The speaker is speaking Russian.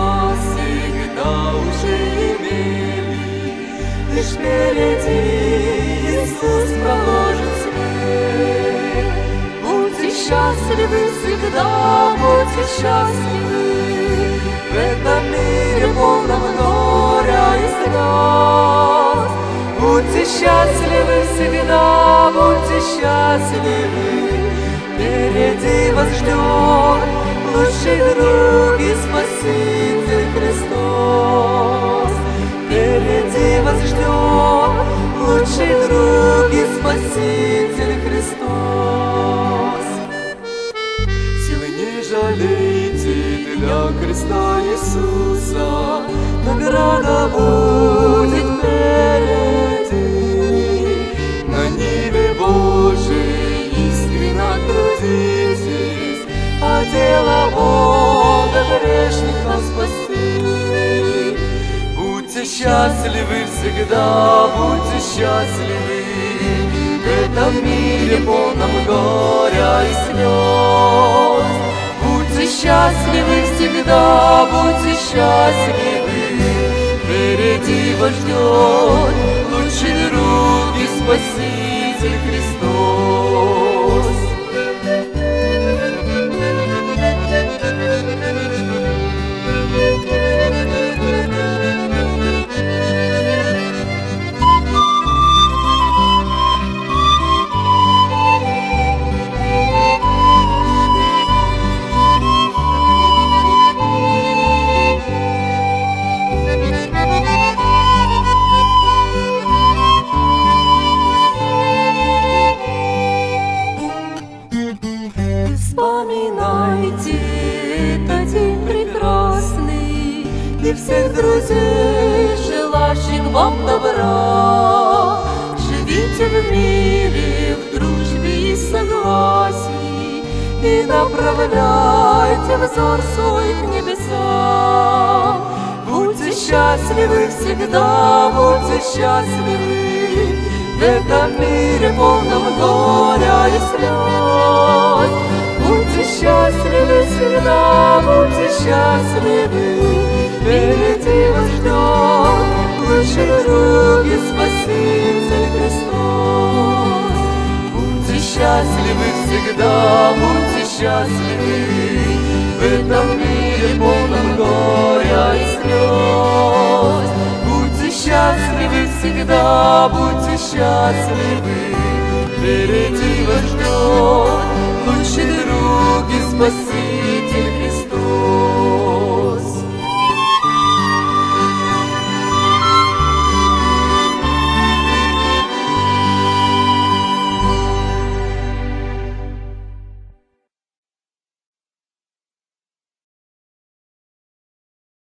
вас всегда уже имели. Лишь впереди Иисус проложит свет. Будьте счастливы всегда, будьте счастливы в этом мире полном горя и слез. Будьте счастливы всегда, будьте счастливы. Впереди вас ждет лучший друг и Спаситель Христос. Впереди вас ждет лучший друг и Спаситель Христос. Силы не жалейте для креста Иисуса, награда будет впереди. На ниве Божией искренно трудитесь, а дело Бога грешников спасти. Будьте счастливы всегда, будьте счастливы в этом мире полном горя и слез. Будьте счастливы всегда, будьте счастливы. Впереди вас ждет лучший друг и Спаситель Христос. Вспоминайте этот день прекрасный и всех друзей, желающих вам добра. Живите в мире, в дружбе и согласии, и направляйте взор свой к небесам. Будьте счастливы всегда, будьте счастливы в этом мире полном горя и слез. Будьте счастливы всегда, будьте счастливы. Впереди вас ждет лучший друг и Спаситель Христос. Будьте счастливы всегда, будьте счастливы в этом мире полном горя и слез. Будьте счастливы всегда, будьте счастливы. Впереди вас ждет лучший друг и Спаситель Христос.